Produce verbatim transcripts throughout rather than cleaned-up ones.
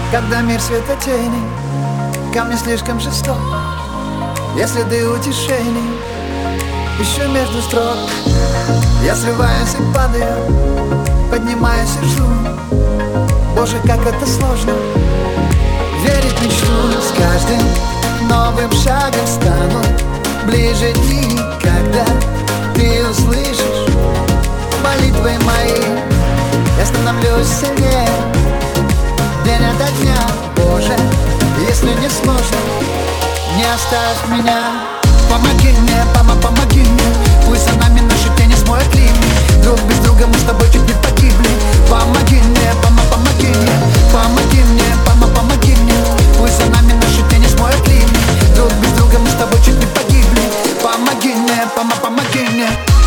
Когда мир светотени, ко мне слишком жесток. Я следы утешений ищу между строк. Я срываюсь и падаю, поднимаюсь и жду. Боже, как это сложно верить в мечту. С каждым новым шагом стану ближе дни, когда ты услышишь молитвы мои. Я становлюсь сильнее день ото дня. Боже, если не сложно, не оставь меня. Помоги мне, мама, помоги мне. Пусть за нами наши тени смоют линии. Друг без друга мы с тобой чуть не погибли. Помоги мне, мама, помоги мне. Помоги мне, мама, помоги мне. Пусть за нами наши тени смоют линии. Друг без друга мы с тобой чуть не погибли. Помоги мне, мама, помоги мне.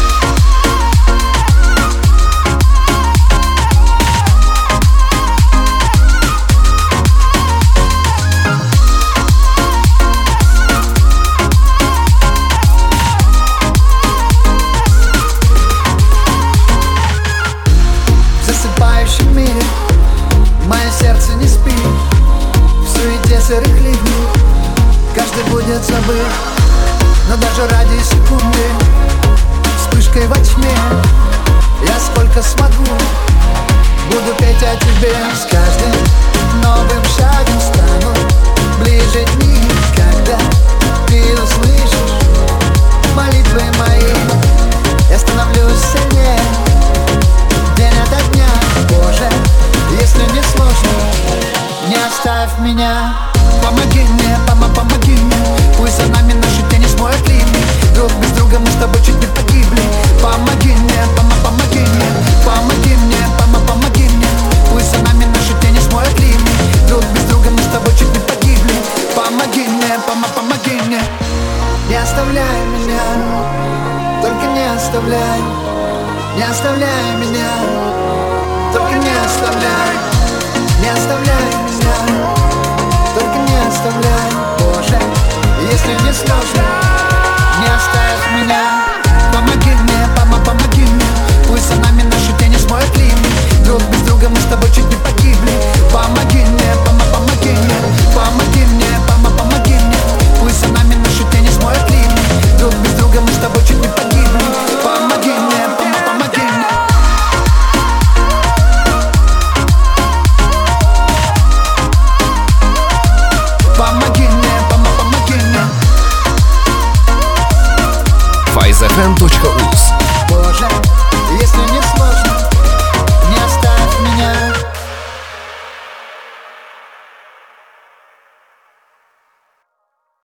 Мое сердце не спит в суете сырых ливней. Каждый будет забыт, но даже ради секунды вспышкой во тьме я сколько смогу буду петь о тебе. С каждым новым шагом стану ближе дни, когда ты услышишь молитвы мои. Я становлюсь сильнее день ото дня. Боже, если не сложно, не оставь меня. Помоги мне, мама, помоги мне. Пусть за нами наши тени смоют линии. Друг без друга мы с тобой чуть не погибли. Помоги мне, мама, помоги мне. Помоги мне, мама, помоги мне. Пусть за нами наши тени смоют линии. Друг без друга мы с тобой чуть не погибли. Помоги мне, мама, помоги мне. Не оставляй меня, только не оставляй. Не оставляй меня, только не оставляй. Не оставляй меня, только не оставляй. Боже, если не сложно, не оставь меня. Помоги мне, мама, помоги мне. Пусть за нами наши тени смоют линии. Друг без друга мы с тобой чуть не погибли. Помоги мне, мама, помоги мне. Помоги мне, мама, помоги мне. Пусть за нами наши тени смоют линии. Друг без друга мы с тобой чуть не погибли. Помоги мне, мама, помоги мне. файз эф эм точка уз. Боже, если не сложно,